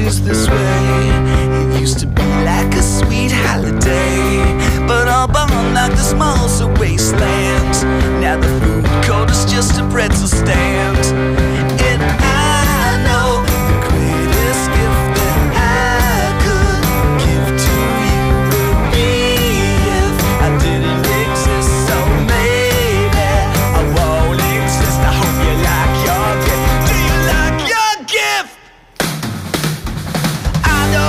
always this way. It used to be like a sweet holiday, but all burned like the smalls of wastelands. Now the food court is just a pretzel stand. And I know the greatest gift that I could give to you would be if I didn't exist. So maybe I won't exist. I hope you like your gift. Do you like your gift? I know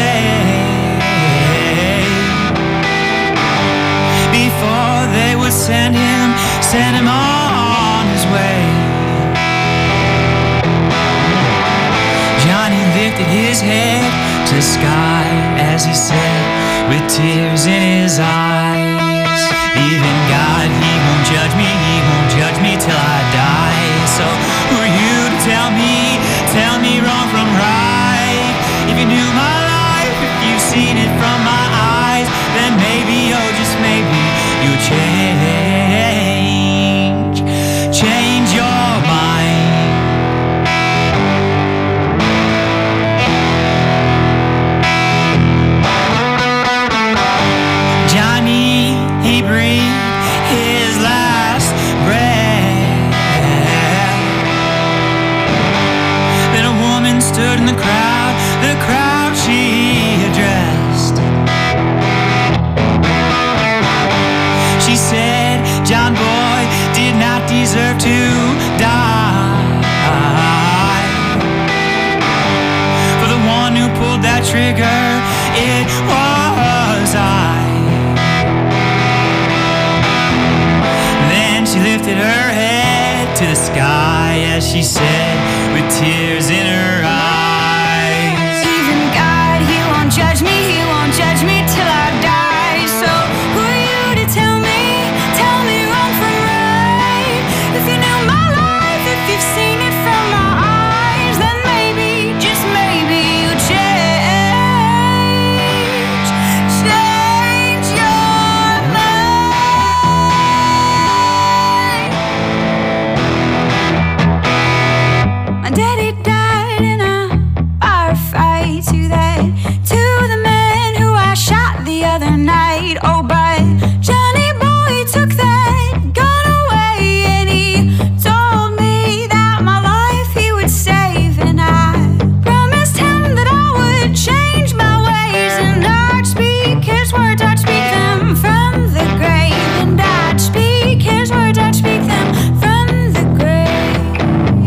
before they would send him on his way. Johnny lifted his head to the sky as he said, with tears in his eyes, even God, he won't judge me till I die. So who are you to tell me wrong from right? If you knew my life, if you've seen it from my eyes, then maybe, oh just maybe, you'll change your mind. Johnny, he breathed his last breath. Then a woman stood in the crowd she addressed. She said, John boy did not deserve to die. For the one who pulled that trigger, it was I. Then she lifted her head to the sky as she said, with tears in her eyes, even God, he won't judge me till I die. So who are you to tell me wrong from right? If you knew my life, if you've seen it from my eyes, then maybe, just maybe, you change your mind. My daddy died in a bar fight to the man who I shot the other night. Oh, but Johnny boy took that gun away, and he told me that my life he would save, and I promised him that I would change my ways, and I'd speak his words, I'd speak them from the grave, and I'd speak his words, I'd speak them from the grave.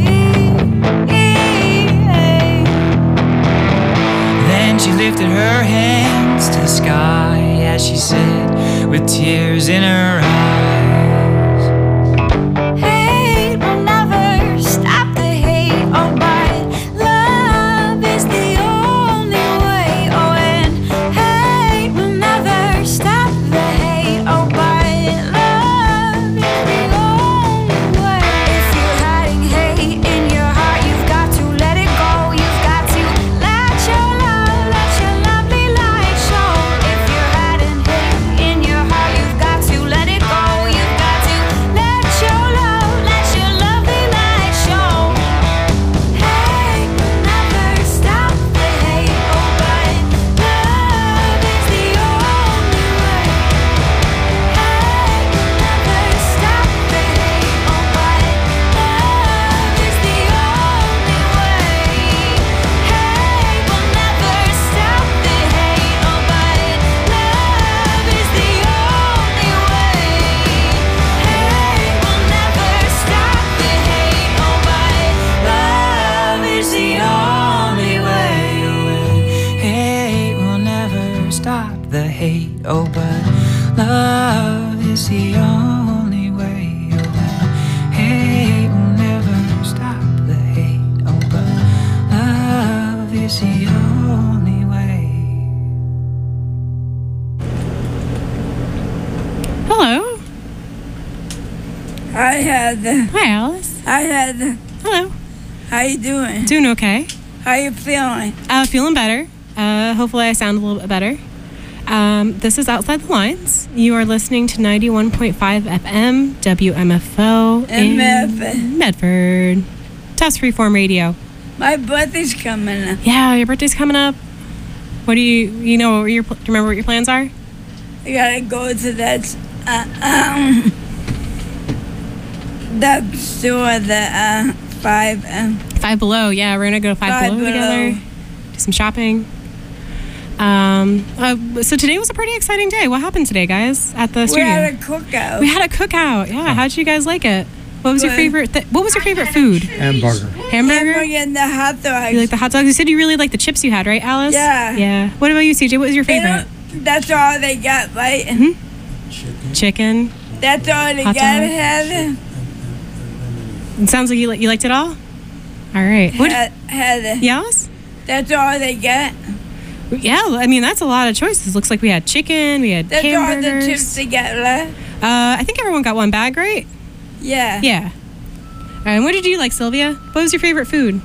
Then she lifted her hands to the sky as she said, with tears in her eyes, hate will never stop the hate, oh, but love is the only way. Oh, and hate will never stop the hate, oh, but love is the only way. If you're hiding hate in your heart, you've got to let it go. You've got to let your lovely light show. If you're hiding hate in your heart, you've got to let it go. You've got to let your lovely light show. Hate will never stop the hate, oh, but love is the only way. Hate will never stop the hate, oh, but love is the only way. Hate will never stop the hate, oh, but love is the only way. Hate will never stop the hate, oh, but love is the only way. Hate will never stop the hate, oh, but love is the only way. Hate will never stop the hate, oh, but love is the only way. Hello. Hi, Heather. Hi, Alice. Hi, Heather. Hello. How you doing? Doing okay. How you feeling? Feeling better. Hopefully I sound a little bit better. This is Outside the Lines. You are listening to 91.5 FM, WMFO In Medford. Medford. Test Freeform Radio. My birthday's coming up. Yeah, your birthday's coming up. What do you know, do you remember what your plans are? I gotta go to that store, the 5 Five Below. Yeah, we're gonna go to Five Below together. Do some shopping. So today was a pretty exciting day. What happened today, guys, at the studio? We had a cookout. We had a cookout. Yeah, how'd you guys like it? What was your favorite? What was your favorite food? Hamburger. Hamburger. And the hot dogs. You like the hot dogs? You said you really like the chips you had, right, Alice? Yeah. Yeah. What about you, CJ? What was your They favorite? don't- That's all they got, right? Chicken. That's all they Hot got dog. had. It sounds like you liked it all. All right. What? Had. Yes. That's all they got. Yeah. I mean, that's a lot of choices. Looks like we had chicken. We had That's all the hamburgers. chips they got left. I think everyone got one bag, right? Yeah. Yeah. All right, and what did you like, Sylvia? What was your favorite food?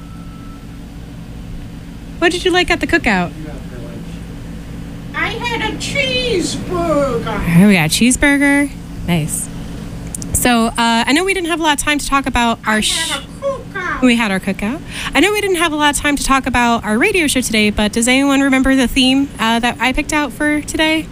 What did you like at the cookout? I had a cheeseburger. All right, we got a cheeseburger. Nice. So I know we didn't have a lot of time to talk about our. We had our cookout. I know we didn't have a lot of time to talk about our radio show today, but does anyone remember the theme that I picked out for today?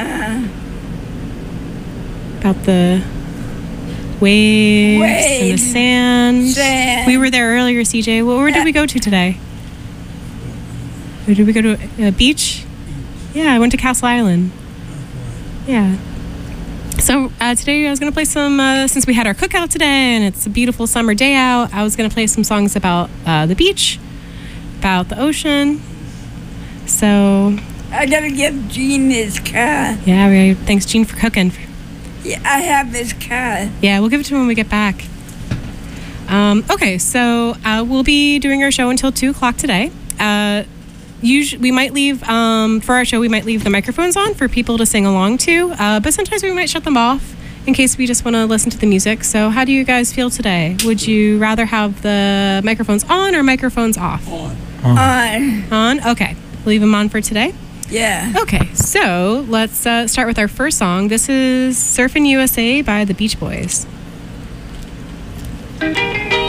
About the waves and the Waves. sand. Sand. We were there earlier, CJ. Where did we go to today? Or did we go to a beach? Yeah, I went to Castle Island. Yeah. So today I was going to play some, since we had our cookout today and it's a beautiful summer day out, I was going to play some songs about the beach, about the ocean. So, I gotta give Gene his car. yeah, thanks, Gene, for cooking. Yeah, I have his car. Yeah, we'll give it to him when we get back. Okay, so we'll be doing our show until 2 o'clock today. Usually, we might leave, for our show, we might leave the microphones on for people to sing along to, but sometimes we might shut them off in case we just want to listen to the music. So how do you guys feel today? Would you rather have the microphones on or microphones off? On. On? Okay, leave them on for today. Yeah. Okay, so let's start with our first song. This is Surfin' USA by the Beach Boys. If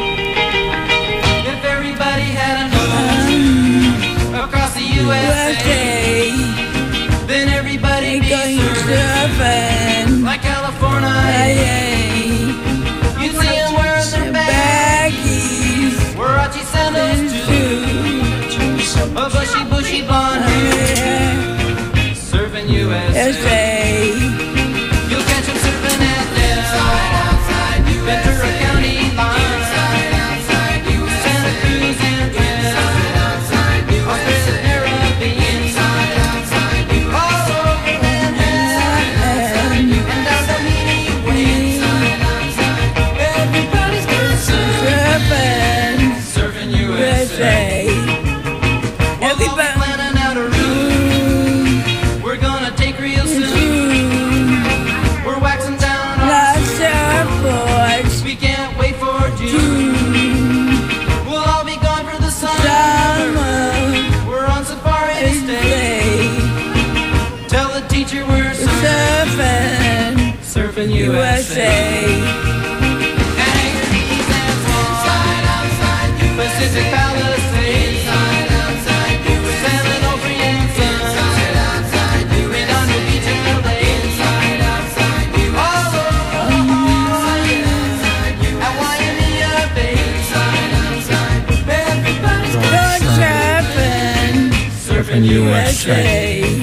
everybody had a nose across the USA, then everybody be Going surfing surfing. like California. You'd see them wearing their Baggies. Warachi sandals too, a bushy blonde hair, surfing USA. You'll catch them surfing at the Ventura County line, Santa Cruz and Australia, Caribbean, all over Manhattan, and down the Meany Way. Everybody's gonna surfing USA. We'll be planning out a route we're gonna take real soon. We're waxing down our surfboards. We can't wait for June. We'll all be gone for the summer. We're on safari to stay. Tell the teacher we're surfing USA. Anchorage and Swan, Pacific Palisades, San Onofre and Sun, Redondo Beach and LA, all over Hawaii, at Waimea Bay. Everybody's going surfing USA.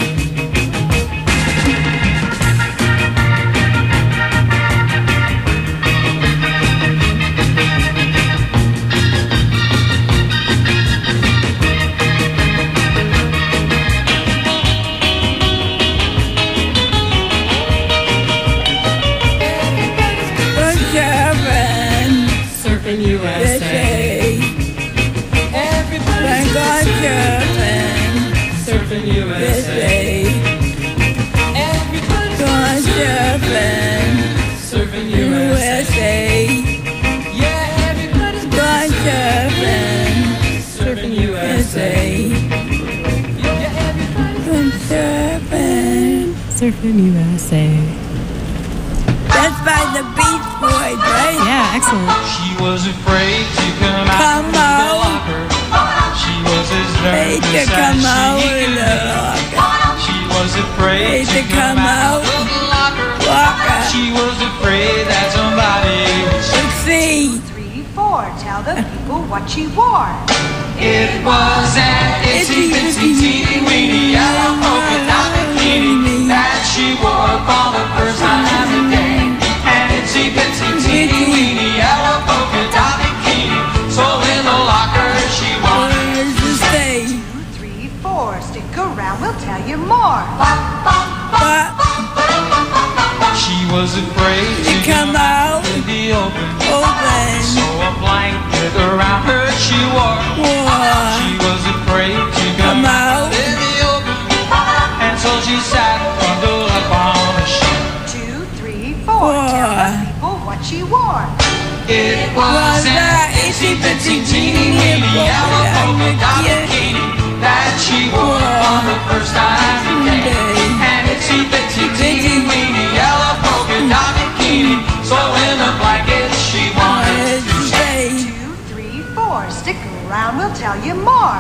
Surfing USA. Everybody's surfing USA. Everybody's surfing USA. Yeah, everybody's surfing USA. Yeah, everybody's Surfing USA. That's by the Beach Boys, right? Yeah, excellent. She was afraid to come Come out out. of the locker. She was as Afraid to nervous come as out she of could the be. locker. She was afraid Afraid to come out of the locker. Locker. She was afraid that somebody would see. Let's see. 3, 4. Tell the people what she wore. It was an itsy bitsy teeny weeny yellow polka dot bikini that she wore for the first time today. An itsy bitsy teeny weeny yellow you more. But She was afraid to come out in the open. open. So a blanket around her she wore. War. She was afraid to Come out. in the open. And so she sat bundled up on a sheet. 2, 3, 4. Tell the people what she wore. It was an itsy bitsy teeny weeny yellow polka dot bikini that she wore for the first time today. An itsy bitsy teeny weeny yellow polka dot bikini, so in the blanket she wanted to stay. 2, 3, 4. Stick around, we'll tell you more.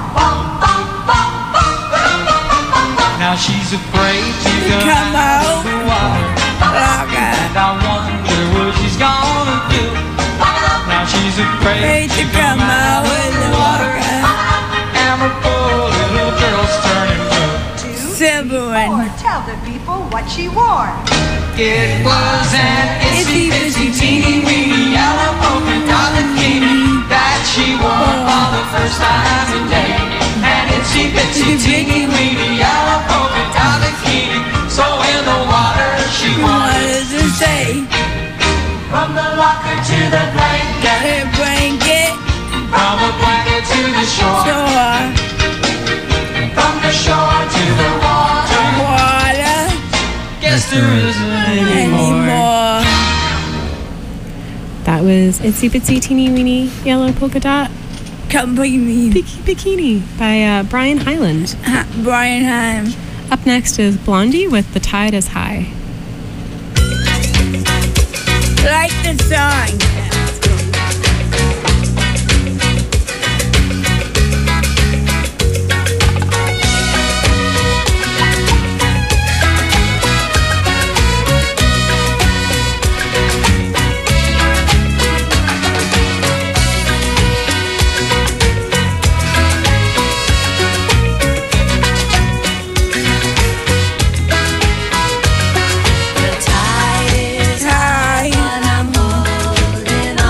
Now she's afraid to Come out. the water, Rocker. and I wonder what she's gonna do. Now she's afraid Ready to come out in the water. and her poor little girl's turning blue. 2, 3, Silver 4. one. Tell the people what she wore. It was an itsy bitsy teeny weeny yellow polka dot bikini that she wore for the first time today. An itsy bitsy teeny weeny yellow polka dot bikini, so in the water she wanted. Wanted to say, From the locker to the blanket, a blanket, from the blanket to the shore, shore, from the shore to the water. water, Guess there isn't any more. anymore. That was Itsy Bitsy Teeny Weeny Yellow Polka Dot Come bring me Bikini by Brian Hyland. Brian Heim. Up next is Blondie with The Tide is High. Like the song. The tide is High. and I'm holding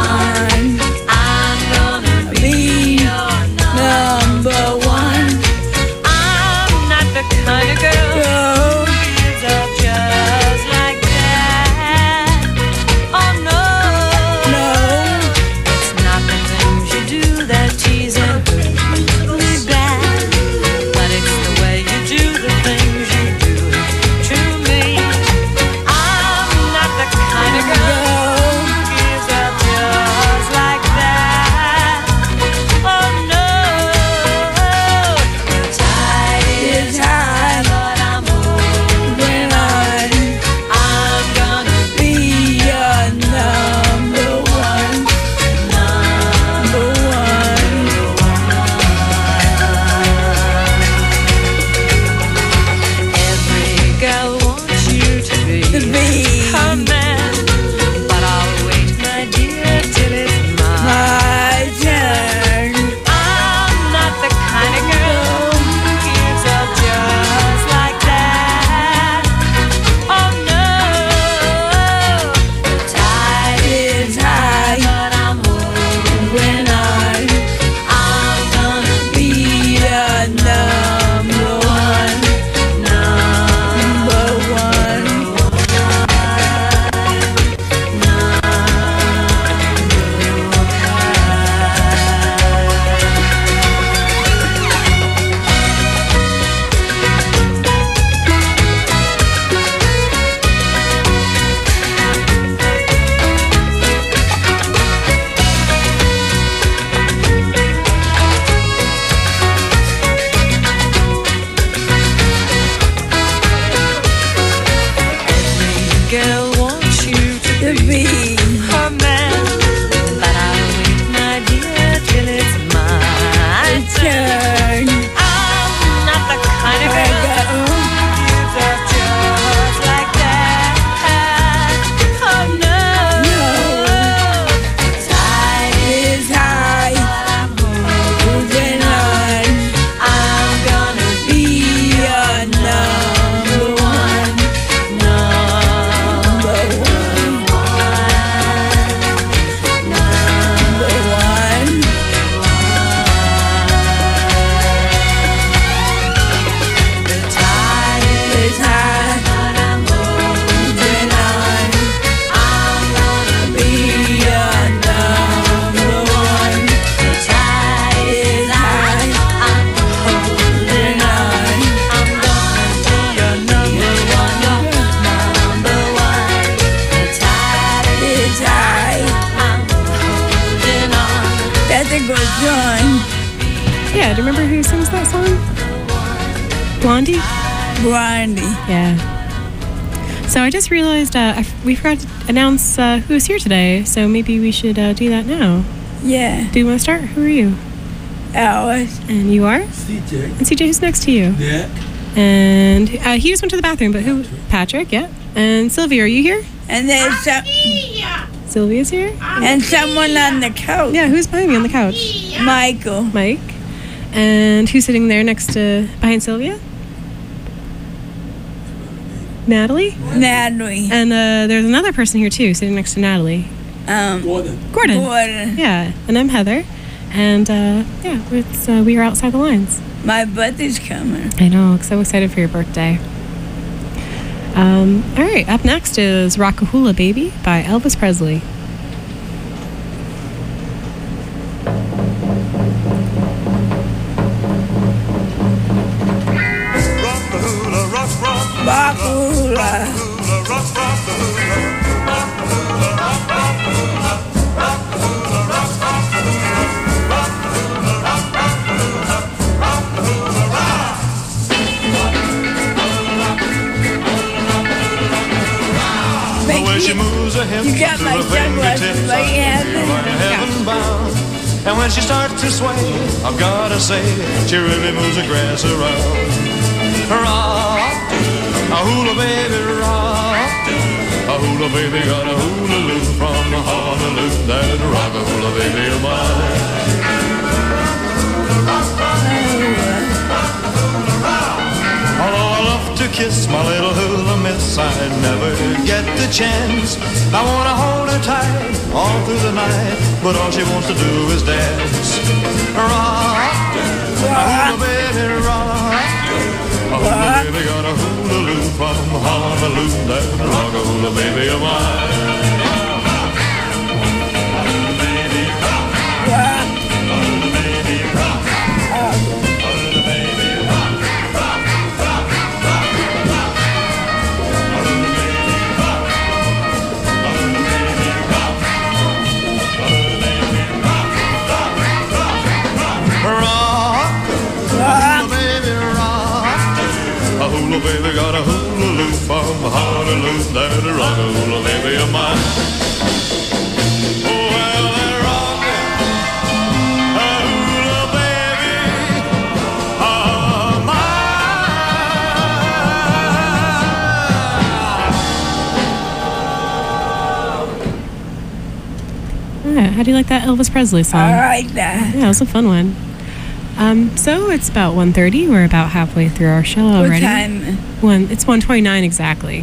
remember who sings that song? Blondie? Blondie. Yeah. So I just realized we forgot to announce who's here today, so maybe we should do that now. Yeah. Do you want to start? Who are you? Alice. And you are? CJ. And CJ, who's next to you? Nick. And he just went to the bathroom, but who? Patrick, yeah. And Sylvia, are you here? And there's Sylvia's here? and someone on the couch. Yeah, who's behind me on the couch? Michael. Mike. And who's sitting there next to, behind Sylvia? Natalie? Natalie. And there's another person here too, sitting next to Natalie. Gordon. Gordon. Gordon. Yeah, and I'm Heather. And yeah, it's, we are outside the lines. My birthday's coming. I know, so excited for your birthday. All right, up next is Rockahula Baby by Elvis Presley. Rockahula. You got my sunglasses like heaven bound. And when she starts to sway, I've gotta say, she really moves the grass around. Rock, a hula baby, rock. A hula baby got a hula-loo from Honolulu. That rock a hula baby of mine. Although I love to kiss my little hula miss, I never get the chance. I wanna hold her tight all through the night, but all she wants to do is dance. Rock, a hula baby, rock. A hula baby got a hula-loo from Honolulu. That rock a hula baby of mine. Hula baby got a hula-loo from Honolulu. That rock a hula baby of mine. Oh, well, that rock a hula baby of mine. Yeah, how do you like that Elvis Presley song? I like that. Yeah, it was a fun one. So it's about 1:30. We're about halfway through our show already. What time? It's 1:29 exactly.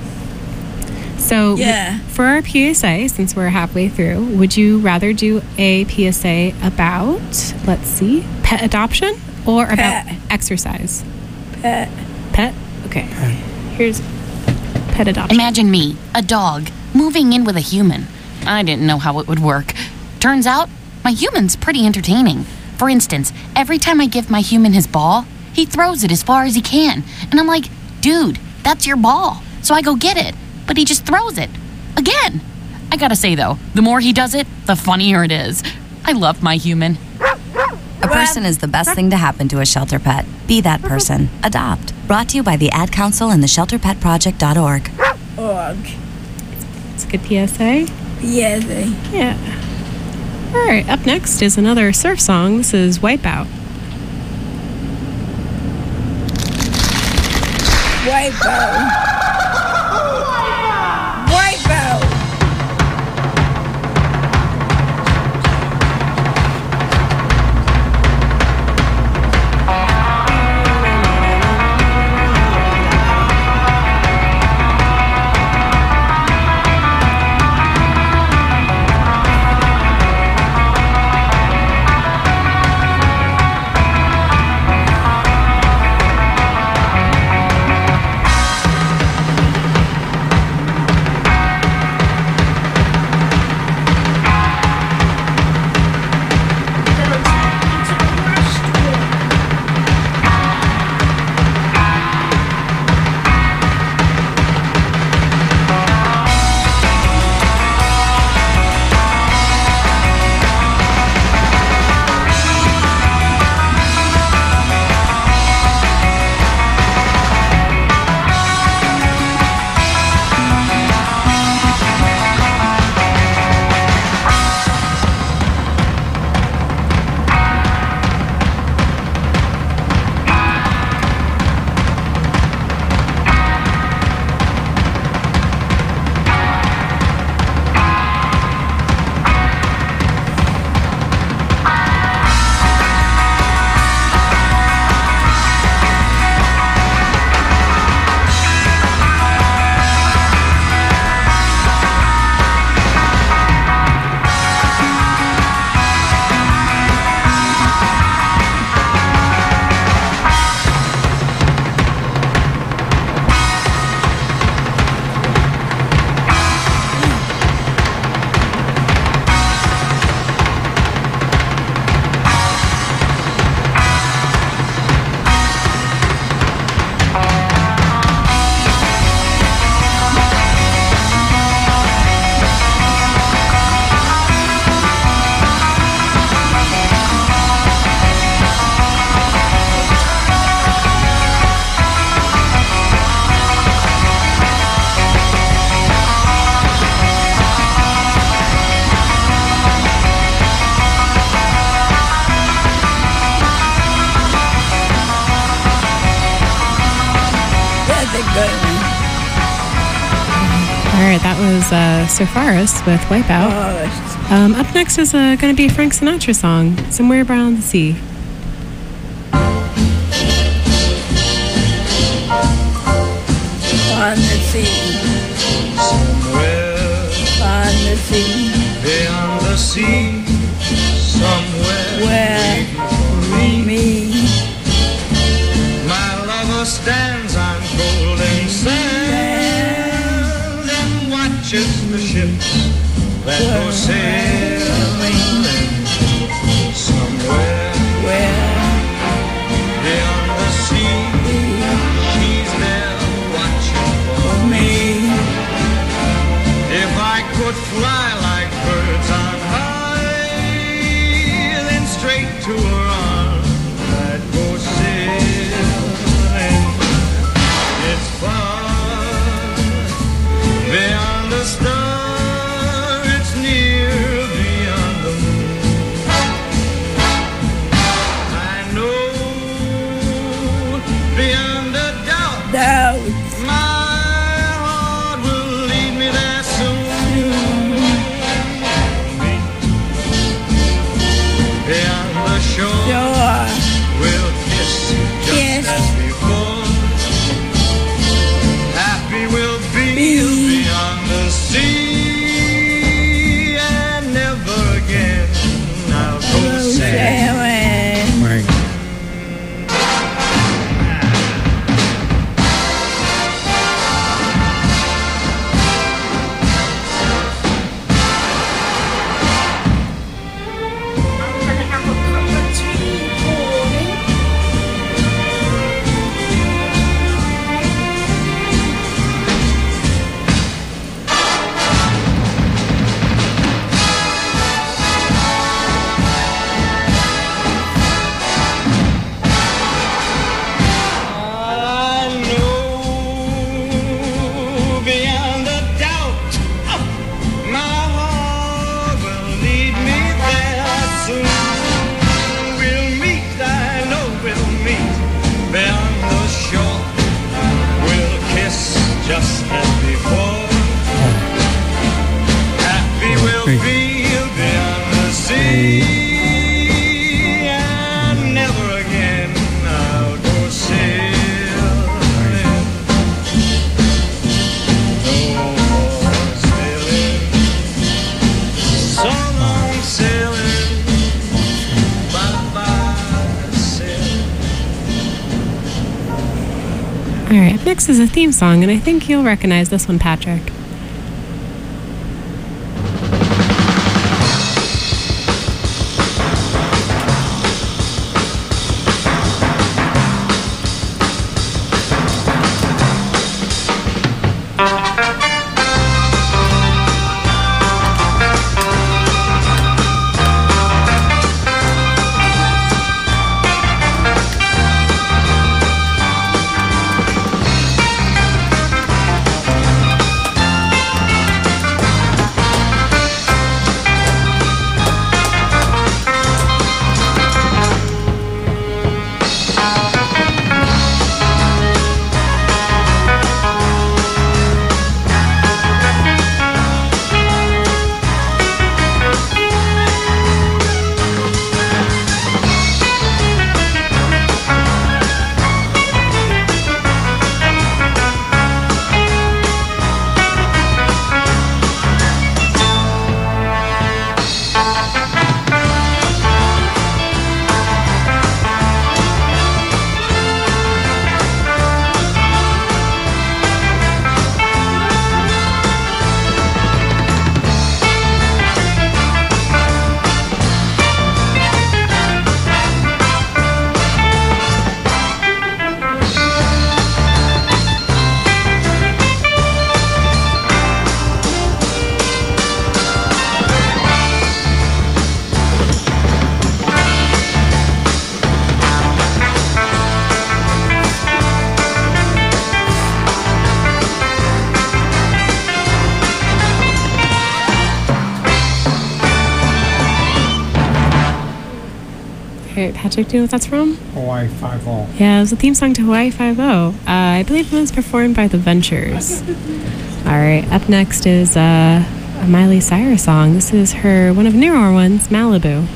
So Yeah. for our PSA, since we're halfway through, would you rather do a PSA about, let's see, pet adoption or about Pet. exercise? Pet. Pet? Okay. Here's pet adoption. Imagine me, a dog, moving in with a human. I didn't know how it would work. Turns out, my human's pretty entertaining. For instance, every time I give my human his ball, he throws it as far as he can. And I'm like, dude, that's your ball. So I go get it. But he just throws it. Again. I gotta say though, the more he does it, the funnier it is. I love my human. A person is the best thing to happen to a shelter pet. Be that person. Adopt. Brought to you by the Ad Council and the ShelterPetProject.org. It's a good PSA. PSA. Yeah. All right, up next is another surf song. This is Wipeout. Wipeout. Wipeout. a good one. All right, that was Surfaris with Wipeout. Up next is going to be a Frank Sinatra song, Somewhere Around the Sea. On the sea. Somewhere On the sea. beyond the sea, somewhere Where me. my lover stands on golden sand and watches the ships that go sailing. Somewhere beyond the sea, she's there watching for me. If I could fly like birds on high, then straight to her arms I'd go sailing. It's far beyond the star, it's near beyond the moon. I know beyond a doubt my heart will lead me there soon. Beyond the shore, we'll kiss just as before. Happy we'll be beyond the sea, and never again I'll go sailing. Right. I'm gonna have a cup of tea, boy. I know beyond a doubt my heart will lead me there soon. We'll meet, I know we'll meet beyond the shore. We'll kiss just as before. Happy we'll be beyond the sea, and never again I'll go sailing. No more sailing, so long sailing, bye-bye sailing. All right, up next is a theme song, and I think you'll recognize this one, Patrick. right, Patrick, do you know what that's from? Hawaii 5-0. Yeah, it was a theme song to Hawaii 5-0. I believe it was performed by The Ventures. All right, up next is a Miley Cyrus song. This is her, one of the newer ones, Malibu.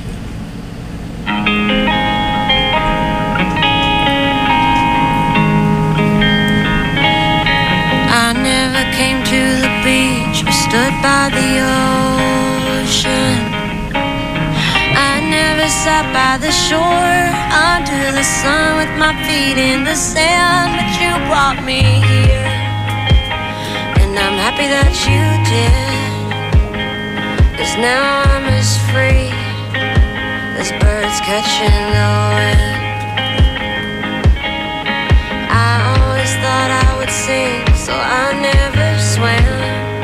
I never came to the beach or stood by the ocean. I never sat by the shore under the sun with my feet in the sand, but you brought me here, and I'm happy that you did, 'cause now I'm as free as birds catching the wind. I always thought I would sing, so I never swam.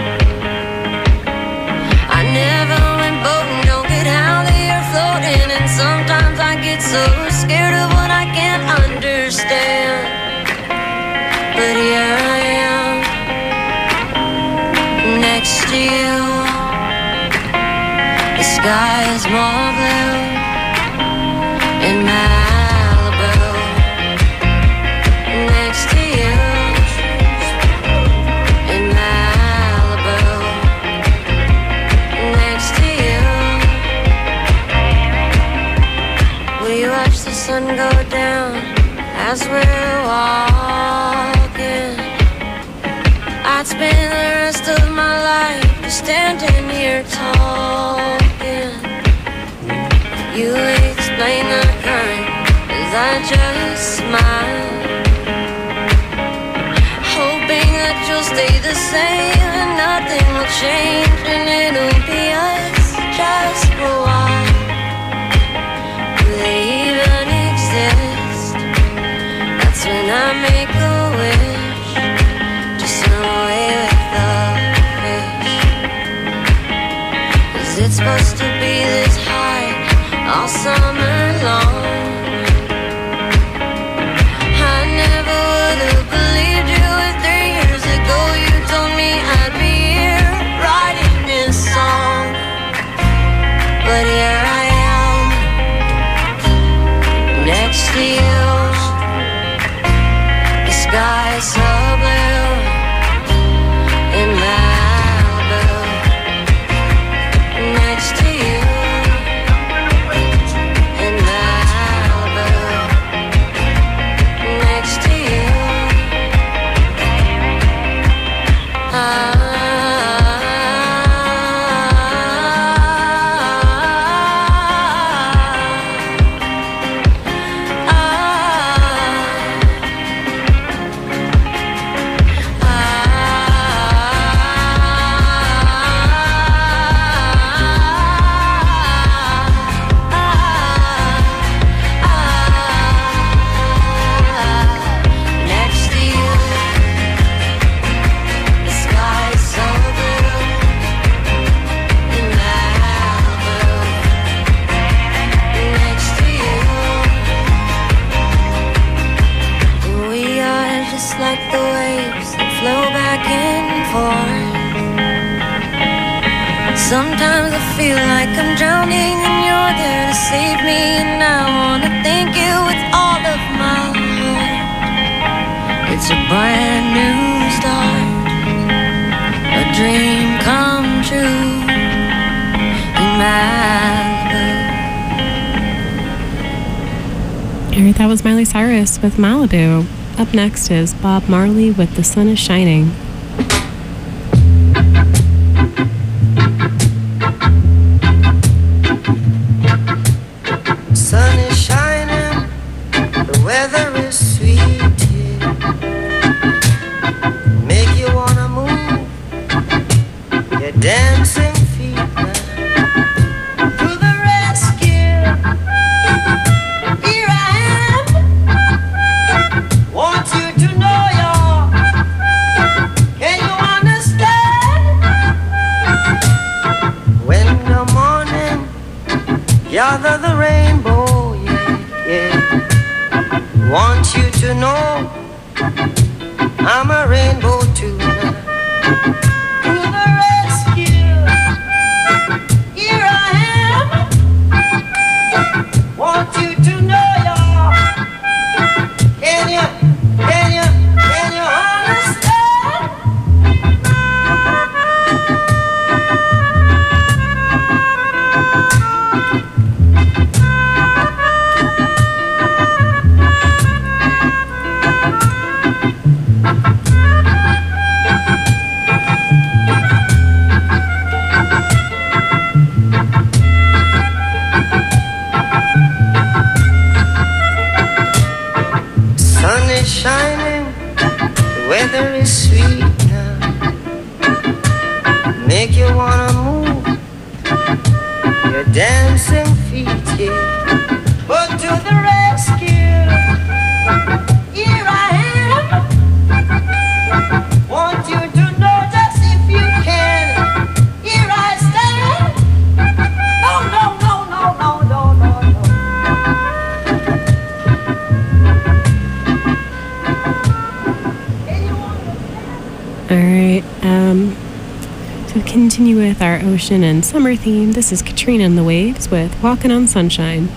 I never went boating, don't get how they are floating, and sometimes I get so scared of what I can't understand. But here I am, next to you. The sky is more blue in Malibu, next to you. In Malibu, next to you. We watch the sun go down as we're walking. I'd spend the rest of my life just standing here talking. You explain the current as I just smile, hoping that you'll stay the same and nothing will change, and it'll be us just for a while. Do they even exist? That's when I make a wish, just run away with the fish. 'Cause it's supposed to be this high all summer long. I never would have believed you if 3 years ago you told me I'd be here writing this song. But here I am, next to you. The sky is so blue in Malibu, next to you. In Malibu, next to you. Next to you. The sky is so blue in Malibu, next to you. We are just like the waves that flow back and forth. Sometimes I feel like I'm drowning and you're there to save me, and I wanna thank you with all of my heart. It's a brand new start, a dream come true in Malibu. All right, that was Miley Cyrus with Malibu. Up next is Bob Marley with The Sun is Shining. Sun is shining, the weather is sweet here. Make you wanna move your dancing feet now. To the rescue, here I am. Want you to know can you understand? When the morning gather the rainbow, want you to know I'm a rainbow too. To the rescue, here I am. Want you to The weather is sweet now, make you wanna move your dancing feet, yeah. But to the rescue, here I am. Want you to know just if you can. Here I stand. No, no, no, no, no, no, no, no. All right. To continue with our ocean and summer theme, this is Katrina and the Waves with Walking on Sunshine.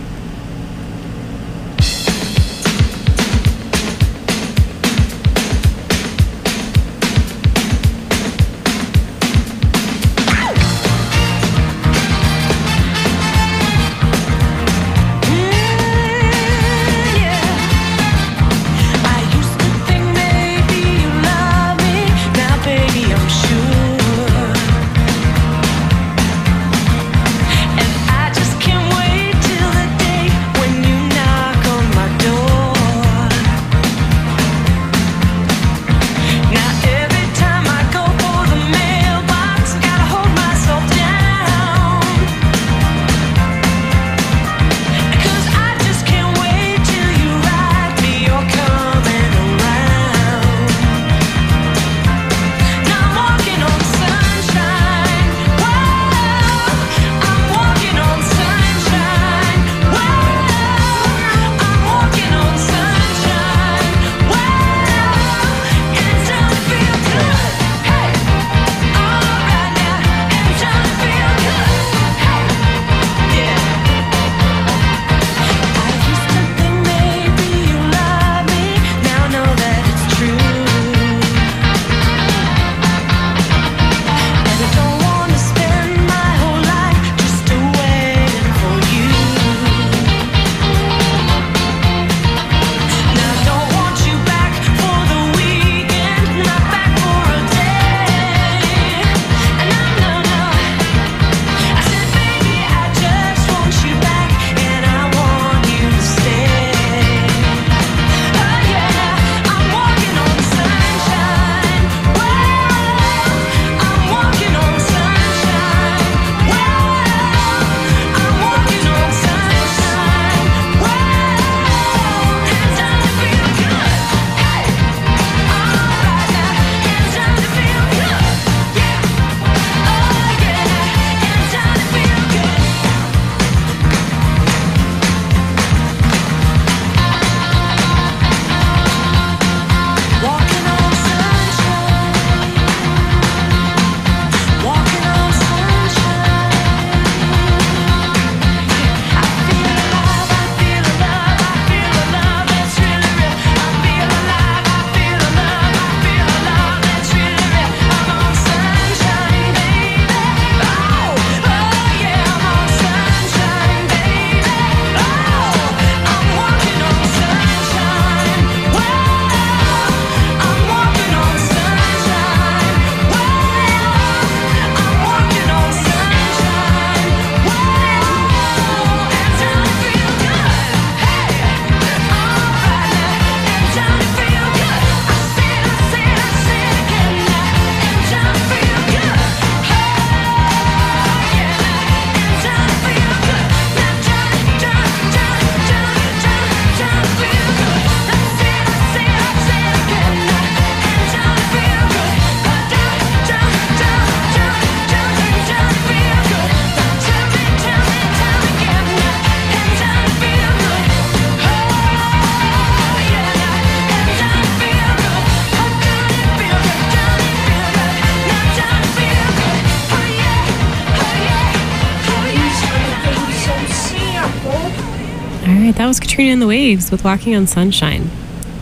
That was Katrina and the Waves with Walking on Sunshine.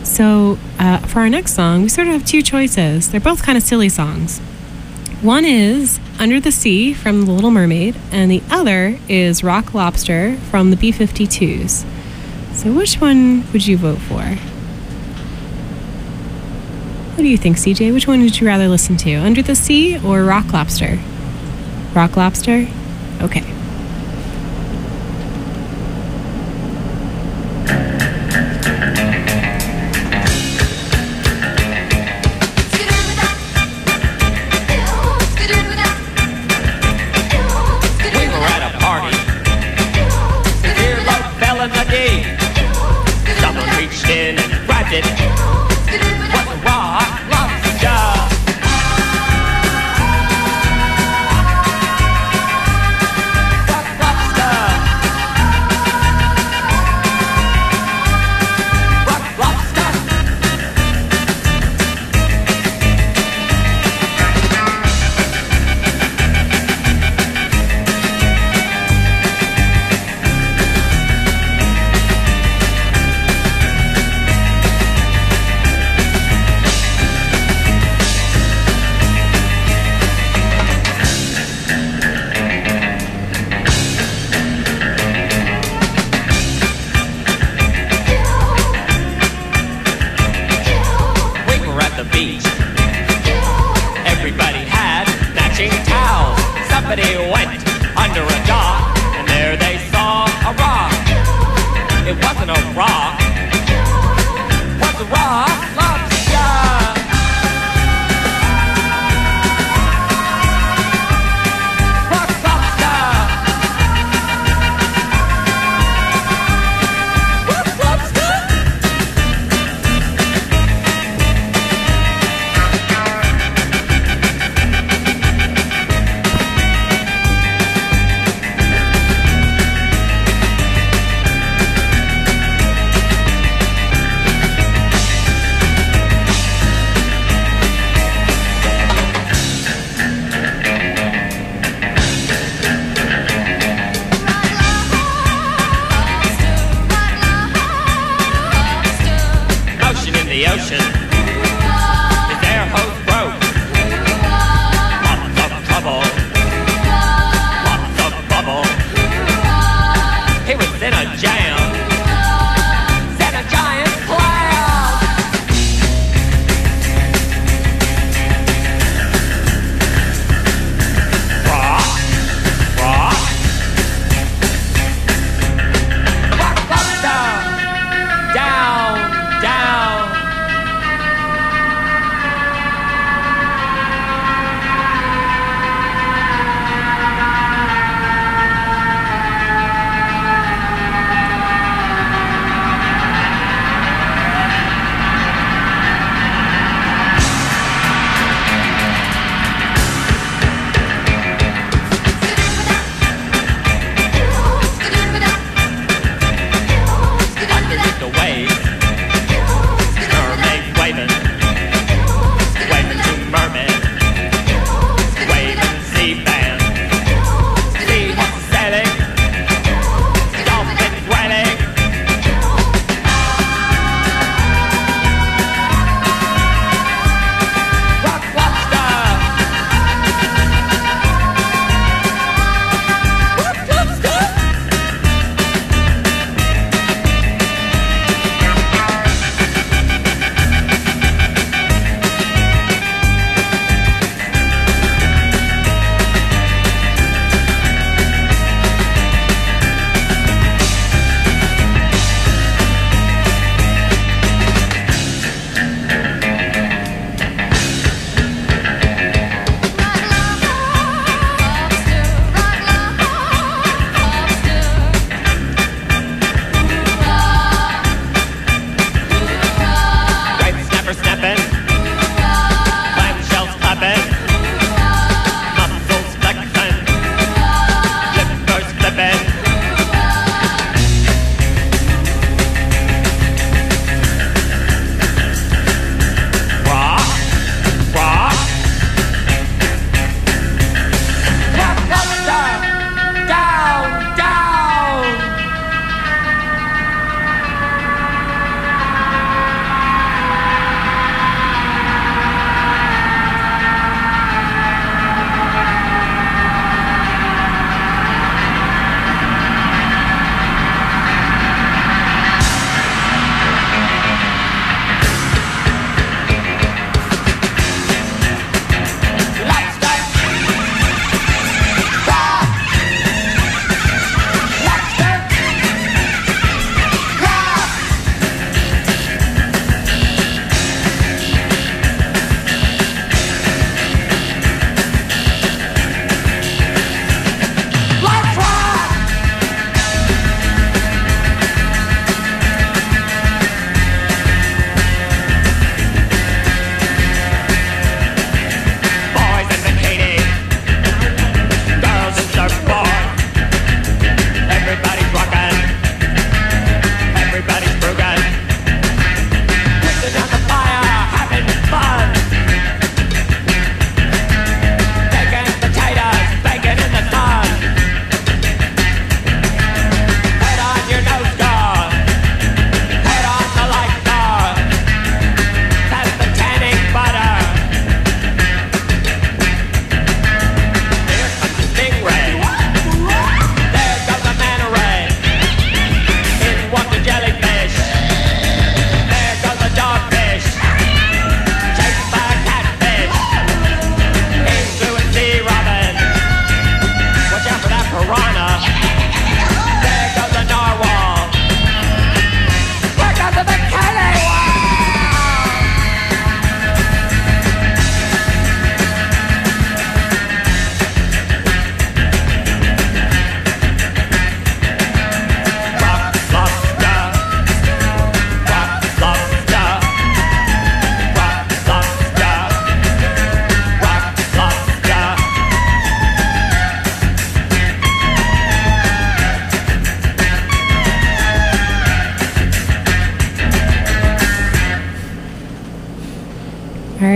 So for our next song, we sort of have two choices. They're both kind of silly songs. One is Under the Sea from The Little Mermaid, and the other is Rock Lobster from the B-52s. So which one would you vote for? What do you think, CJ? Which one would you rather listen to? Under the Sea or Rock Lobster? Rock Lobster? Okay.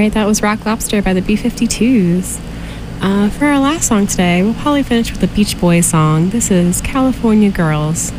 right, that was Rock Lobster by the B-52s. For our last song today, we'll probably finish with a Beach Boys song. This is California Girls.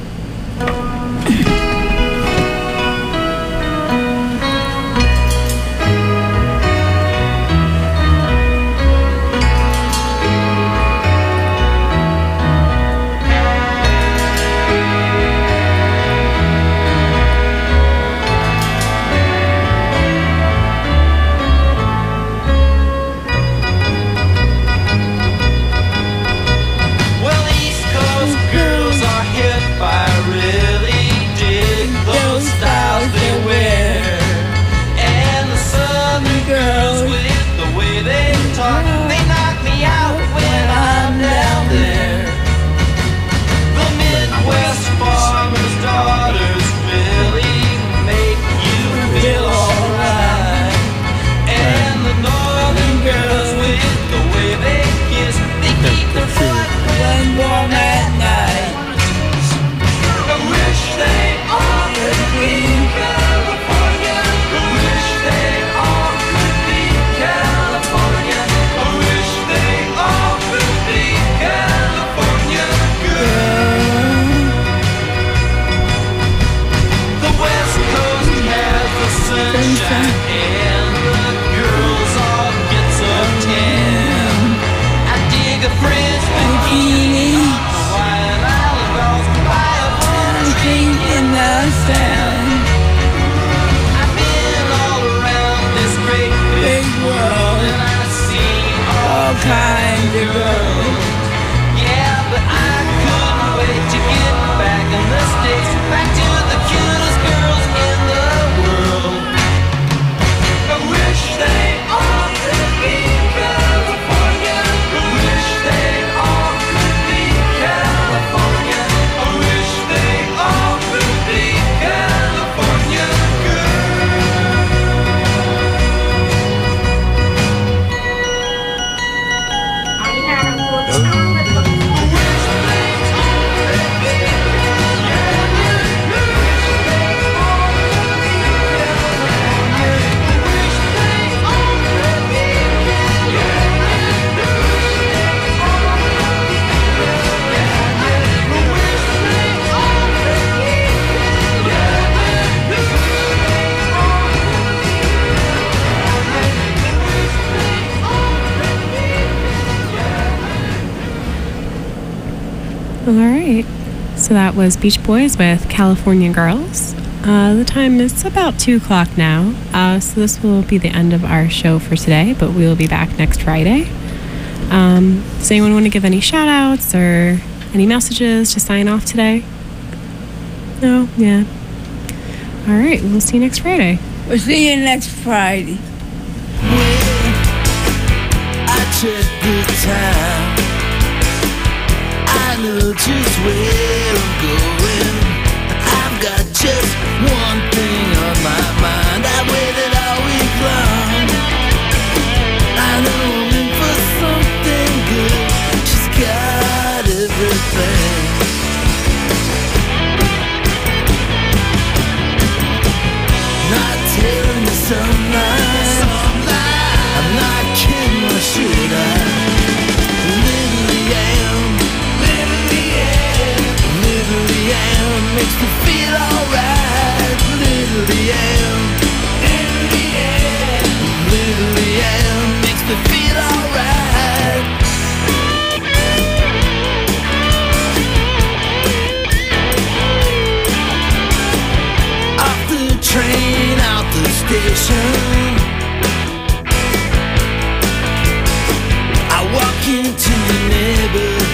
So that was Beach Boys with California Girls. The time is about 2 o'clock now, so this will be the end of our show for today, but we will be back next Friday. Does anyone want to give any shout outs or any messages to sign off today? No? Yeah. All right, we'll see you next Friday. We'll see you next Friday. I check the time. I know just where I'm going. I've got just one thing on my mind. I waited all week long. I know I'm in for something good. She's got everything. Not telling you some lies. I'm not kidding, or should I? Literally am. Makes me feel alright. Literally am. Literally am. Makes me feel alright. Off the train, out the station, I walk into your neighborhood.